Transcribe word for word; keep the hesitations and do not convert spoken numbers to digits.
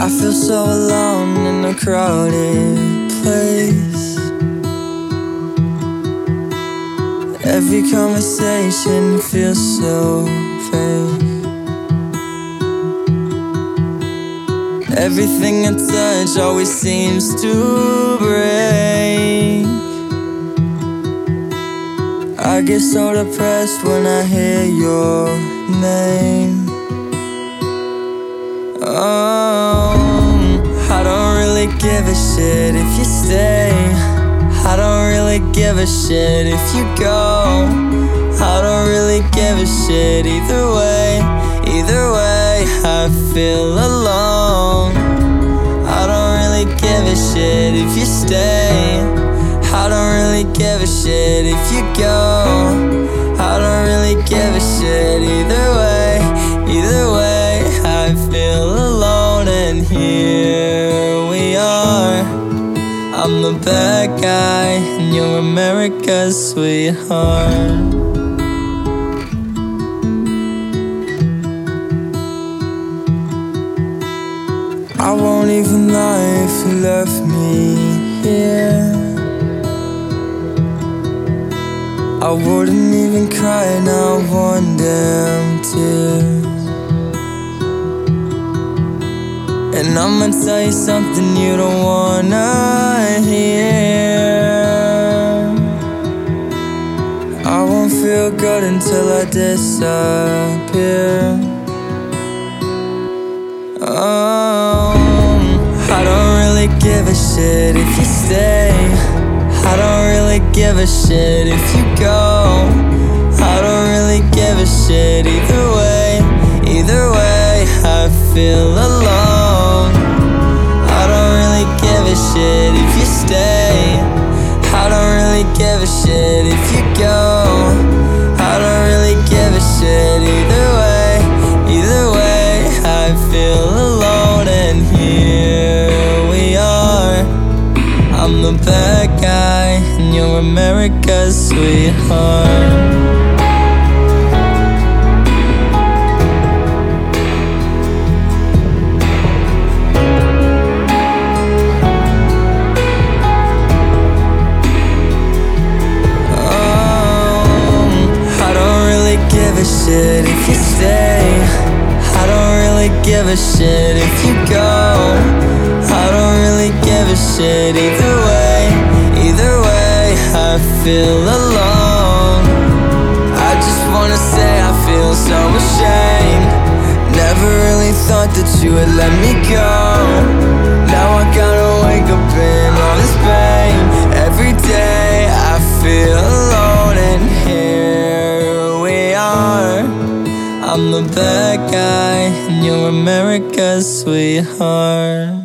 I feel so alone in a crowded place. Every conversation feels so fake. Everything I touch always seems to break. I get so depressed when I hear your name. Oh, I don't really give a shit if you stay. I don't really give a shit if you go. I don't really give a shit either way. Either way, I feel alone. I don't really give a shit if you stay. I don't really give a shit if you go. I don't really give a shit either way. Either way, I feel alone, and here we are. I'm the bad guy and you're America's sweetheart. I won't even lie if you left me here. I wouldn't even cry, not one damn tear. And I'ma tell you something you don't wanna hear. I won't feel good until I disappear. Oh, I don't really give a shit if you stay. I don't really give a shit if you go. I don't really give a shit either way. Either way, I feel alone. I don't really give a shit if you stay. I don't really give a shit if you go. I don't really give a shit either way. Either way, I feel alone, and here we are. I'm the bad guy and you're America's sweetheart. Shit if you stay. I don't really give a shit if you go. I don't really give a shit either way. Either way, I feel alone. I just wanna say I feel so ashamed. Never really thought that you would let me go. Now I gotta wake up in all this pain. Every day I feel alone, and here we are. I'm the bad guy and you're America's sweetheart.